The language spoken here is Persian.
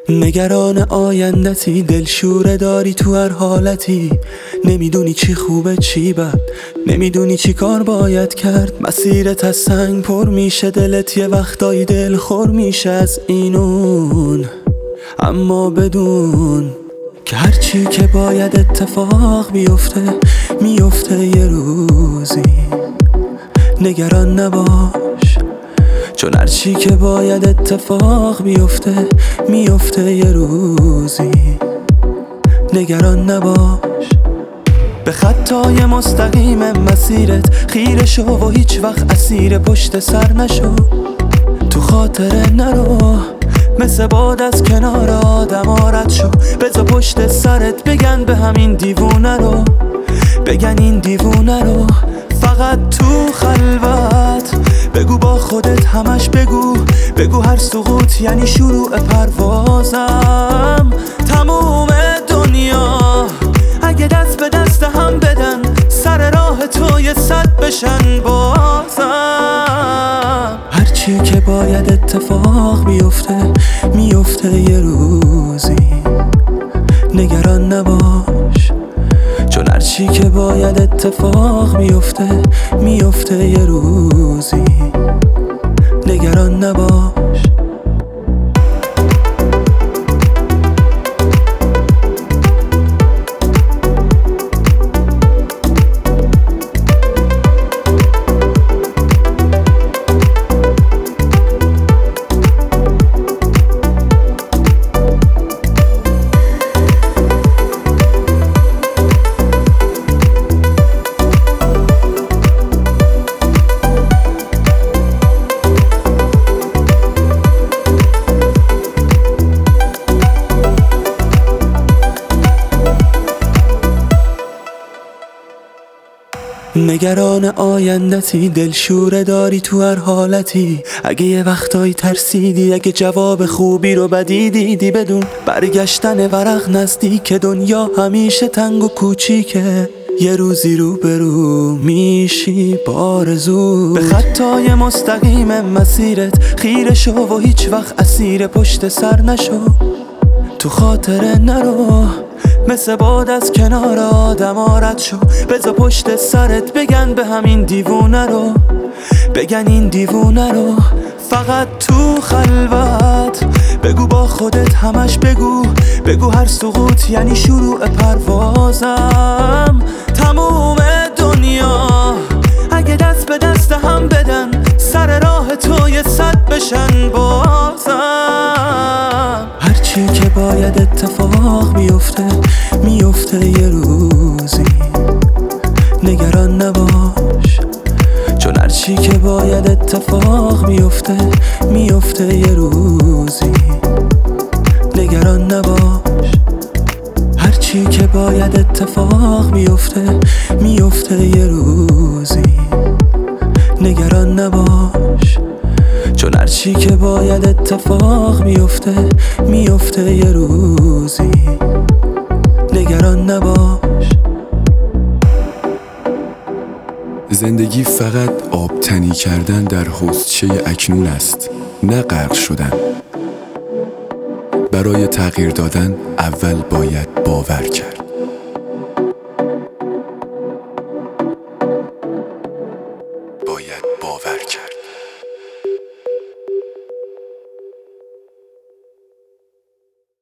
نگران آیندتی، دلشوره داری تو هر حالتی. نمیدونی چی خوبه چی بد، نمیدونی چی کار باید کرد. مسیرت از سنگ پر میشه، دلت یه وقتایی دل خور میشه از اینون. اما بدون که هرچی که باید اتفاق بیفته میفته یه روزی. نگران نباش، چون هرچی که باید اتفاق بیفته میفته یه روزی. نگران نباش، به خطای مستقیم مسیرت خیره شو و هیچ وقت اسیر پشت سر نشو. تو خاطره نرو، مثل باد از کنار آدم رد شو. بذار پشت سرت بگن به همین دیوونه رو، بگن این دیوونه رو. فقط تو خلوت بگو با خودت، همش بگو هر سقوط یعنی شروع پروازم. تموم دنیا اگه دست به دست هم بدن، سر راه تو یه صد بشن بازم. هرچی که باید اتفاق بیفته میفته یه روزی. نگران نباش، چون هرچی که باید اتفاق بیفته میفته یه روزی. نگران نباش. نگران آیندتی، دلشوره داری تو هر حالتی. اگه یه وقتایی ترسیدی، اگه جواب خوبی رو بدی دیدی، بدون برگشتن ورق نزدیک. دنیا همیشه تنگ و کوچیکه، یه روزی رو برو میشی بارزو. به خطای مستقیم مسیرت خیره شو و هیچ وقت اسیر پشت سر نشو. تو خاطره نرو، مثل باد از کنار آدم رد شو. بذار پشت سرت بگن به همین دیوونه رو، بگن این دیوونه رو. فقط تو خلوت بگو با خودت، همش بگو هر سقوط یعنی شروع پروازم. تموم دنیا اگه دست به دست هم بدن، سر راه تو یه صد بشن بازم. هرچی که باید اتفاق بیفته میفته یه روزی. نگران نباش، چون هرچی که باید اتفاق بیفته میفته یه روزی. نگران نباش، هرچی که باید اتفاق بیفته میفته یه روزی. نگران نباش، چون هرچی که باید اتفاق بیفته میفته یه روزی. نگران نباش. زندگی فقط آبتنی کردن در حوضچه اکنون است، نه غرق شدن. برای تغییر دادن اول باید باور کرد.